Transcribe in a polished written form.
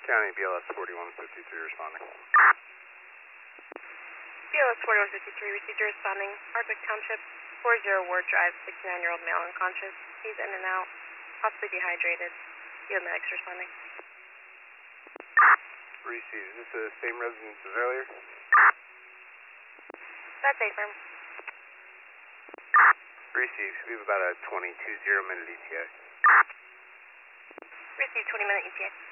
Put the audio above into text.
County, BLS 4153 responding. BLS 4153 received responding. Hardwick Township, 40 Ward Drive, 69-year-old male unconscious. He's in and out, possibly dehydrated. Field medics responding. Received. Is this the same residence as earlier? That's affirm. Received. We have about a 22-0 minute ETA. Received 20-minute ETA.